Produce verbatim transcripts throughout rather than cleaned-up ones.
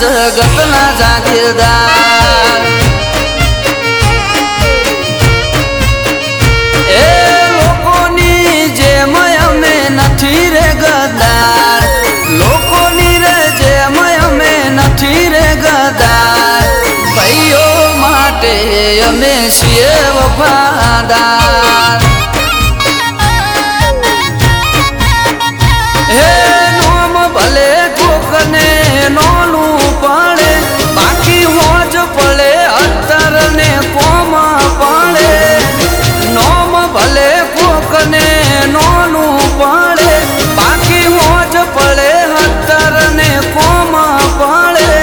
જગતના જાગીરદાર એ લોકોની જેમ અમે નથી રે ગદ્દાર લોકોની રે જેમ અમે નથી રે ગદ્દાર ભાઈઓ માટે અમે છીએ વફાદાર હે નોમ ભલે કોકને નોનું પડે બાકી હોજ પડે અત્તર ને કોમ પડે નોમ ભલે કોકને નોનું પડે બાકી હોજ પડે અત્તર ને કોમ પડે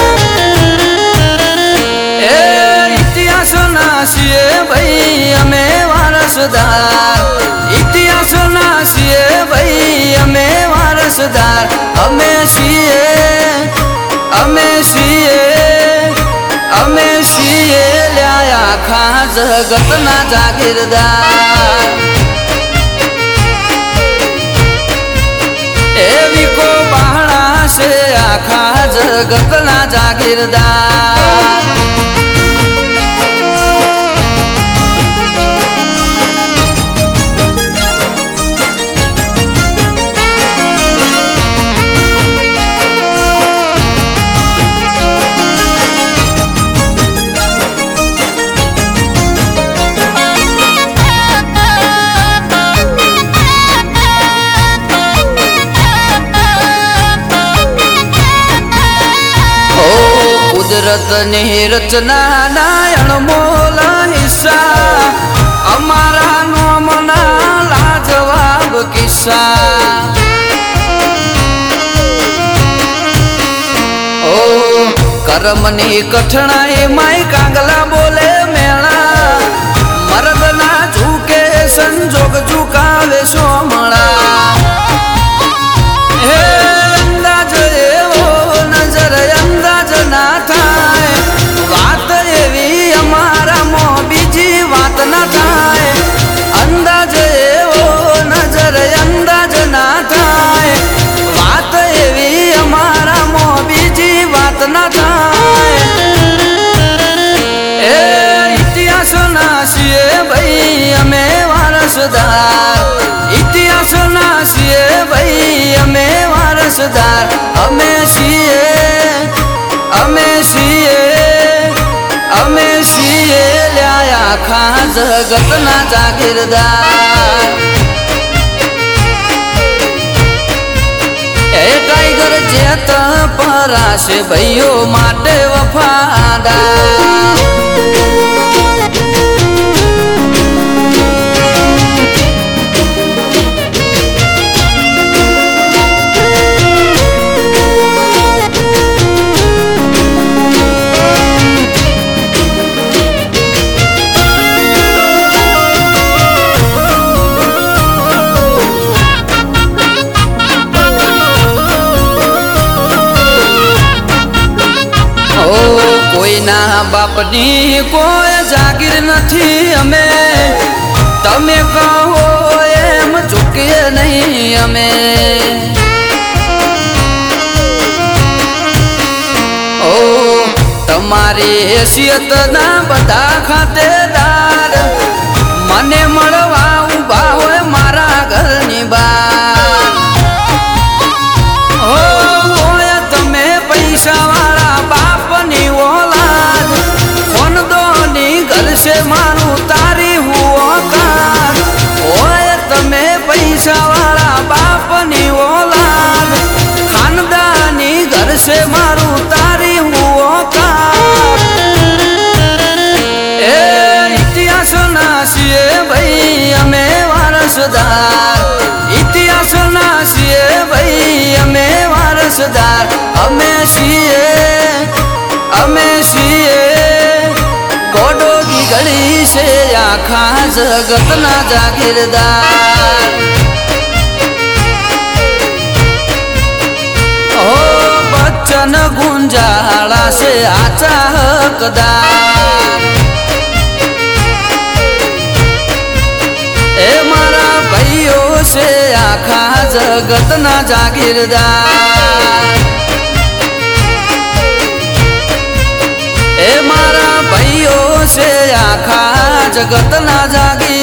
એ ઇતિહાસ ના છીએ ભાઈ અમે વારસદાર ઇતિહાસ ના છીએ ભાઈ અમે વારસદાર અમે છીએ અમે છીએ અમે છીએ લ્યા આખા જગતના જાગીરદાર એવી કો બહાણા છે આખા જગતના જાગીરદાર કુદરતની રચના નાયણ મોલ હિસ્સા અમારા નોમના લાજવાબ કિસ્સા ઓ કરમની કઠણાઈ માય કાંગલા બોલે મેળા મરદના ઝૂકે સંજોગ ઝુકાવે સોમળા હે અંદાજ એવો નજર અંદાજ ના થાય વાત એવી અમારામાં બીજી વાત ના થાય અંદાજ એવો નજર અંદાજ ના થાય વાત એવી અમારામાં બીજી વાત ના થાય એ ઇતિહાસ ના છીએ ભાઈ અમે વારસદાર ઇતિહાસ ના છીએ ભાઈ અમે વારસદાર અમે છીએ અમે છીએ અમે છીએ લ્યા આખા જગતના જાગીરદાર એ ટાઈગર જેત પરાશે ભાઈઓ માટે વફાદાર કોઈના બાપની કોઈ જાગીર નથી અમે તમે કહો એમ ચૂકીએ નહીં અમે ઓ તમારી હેસિયત ના બધા ખાતેદાર મને મળવા ઊભા હોય મારા ઘરની બાર હોય તમે પૈસા વાળા બાપની ઓલાદ ખોનદોની ઘર છે મારું તારી હું ઓકાત હોય તમે પૈસા વાળા બાપની ઓલાદ ખાનદાની ઘર છે મારું તારી હું ઓકાત એ ઇતિહાસ ના છીએ ભાઈ અમે વારસદાર ઇતિહાસ ના છીએ ભાઈ અમે વારસદાર અમે છીએ અમે છીએ ગોડોગી ગળી છે આખા જગતના જાગીરદાર ઓ બચ્ચન ગુંજાળા છે આચા હકદાર એ મારા ભાઈઓ છે આખા જગતના જાગીરદાર જગત ના જાગી